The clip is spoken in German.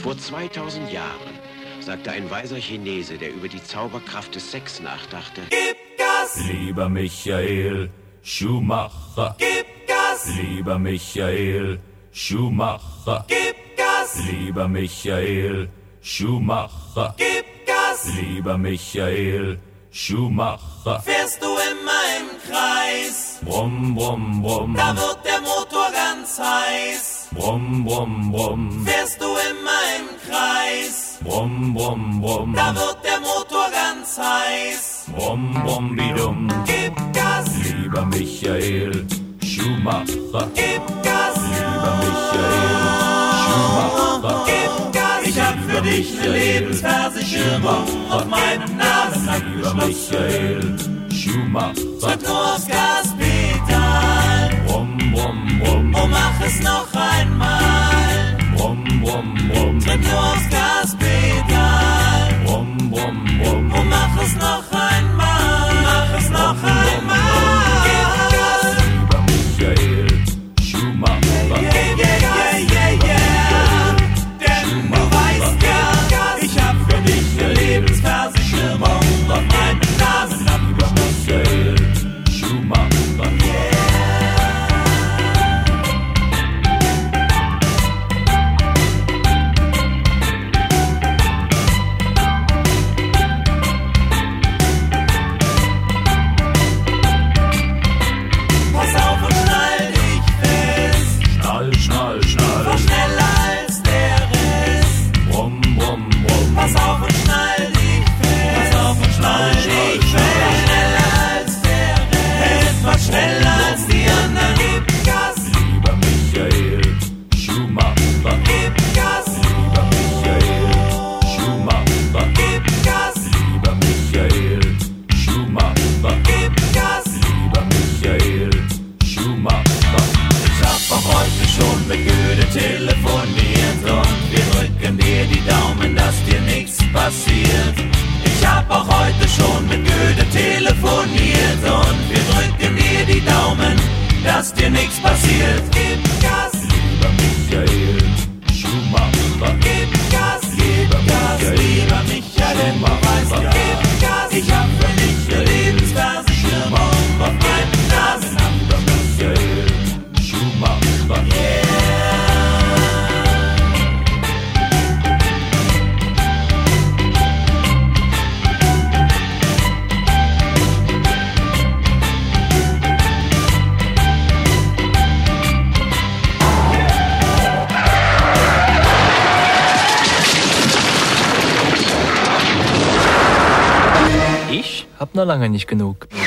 Vor 2000 Jahren sagte ein weiser Chinese, der über die Zauberkraft des Sex nachdachte: Gib Gas! Lieber Michael Schumacher, Gib Gas! lieber Michael Schumacher, Gib Gas! lieber Michael Schumacher, Gib Gas! lieber Michael Schumacher. Fährst du immer im Kreis? Brumm, brumm, brumm, Da wird der Motor ganz heiß. brumm, brumm, brumm, Fährst du immer im Kreis? brumm, brumm, brumm, Da wird der Motor ganz heiß. brumm, brumm, bidum. Gib Gas! Lieber Michael Schumacher, Gib Gas! lieber Michael Schumacher, Gib Gas! Ich hab für dich eine Lebensversicherung auf meinen Namen lieber abgeschlossen. Michael Schumacher, Tritt nur aufs Gaspedal brumm, brumm, brumm, und mach es noch einmal. brumm, brumm, brumm, Tritt nur aufs Gaspedal brumm, brumm, brumm, und mach es noch einmal. Mach es noch einmal. Gib Gas! lieber Michael Schumacher, Yeah, yeah, yeah, yeah, yeah. Denn du weißt ja, ich hab für dich eine Lebensversicherung auf meinen Namen abgeschlossen. Michael Schumacher. Pass auf und schnall dich fest, Schnall, schnall, schnall, fahr schneller als der Rest. brumm, brumm, brumm, Pass auf und schnall dich fest, pass auf und schnall dich fest. Fahr schneller als der Rest, fahr schneller als die anderen. Gib Gas, lieber Michael Schumacher, gib Gas, lieber Michael Schumacher, gib Gas, lieber Michael Schumacher, gib Gas. lieber Michael Schumacher. Ich hab auch heute schon mit Goethe telefoniert und wir drücken dir die Daumen, dass dir nichts passiert. Ich hab auch heute schon mit Goethe telefoniert und wir drücken dir die Daumen, dass dir nichts passiert. Gib Gas, Lieber Michael Schumacher, gib Gas, gib Gas, lieber Michael, denn du weißt ja, gib Gas. Ich hab für dich eine Lebensversicherung auf meinen Namen. lieber Michael Schumacher, Ich hab noch lange nicht genug.